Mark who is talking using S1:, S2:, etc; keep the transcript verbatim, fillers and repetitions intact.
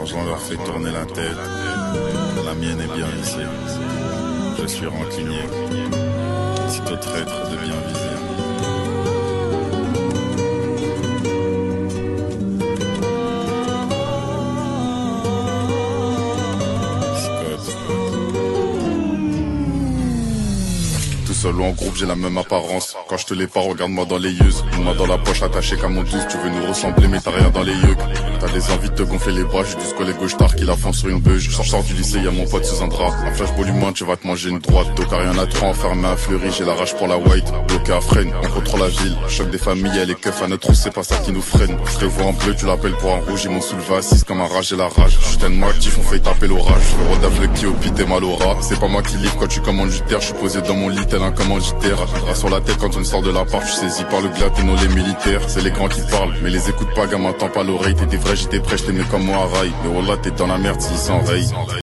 S1: l'argent leur fait tourner la tête. La mienne est bien ici. Je suis rancunier. Sitôt traître de bien viser. Seul ou en groupe, j'ai la même apparence. Quand je te l'ai pas, regarde-moi dans les yeux. Moi dans la poche attaché comme mon douce. Tu veux nous ressembler mais t'as rien dans les yeux. T'as des envies de te gonfler les bras. J'ai du squelette gauche tard qui la fond sur une beuge. Je sors du lycée, y'a mon pote sous un drap. Un flash volume un, tu vas te manger une droite. Donc rien à trop enfermé à Fleury. J'ai la rage pour la white. Bloqué à freine, on contrôle la ville. Choc des familles, elle est keuf à notre trou, c'est pas ça qui nous freine. Je te vois en bleu, tu l'appelles pour un rouge. Ils m'ont soulevé assise comme un rage et la rage. Je suis tellement actif, on fait taper l'orage. Le rodave le qui au pit et malora. C'est pas moi qui livre quand tu commandes du terre. Je suis posé dans mon lit tel un commanditaire. Drap sur la tête quand on sort de l'appart, je saisis par le glas, t'es non les militaires. C'est l'écran qui parle, mais les écoute pas, gamin, tends pas l'oreille. T'étais vrai, j'étais prêt, j't'aimais comme moi à rail. Mais wallah, t'es dans la merde s'ils s'enrayent.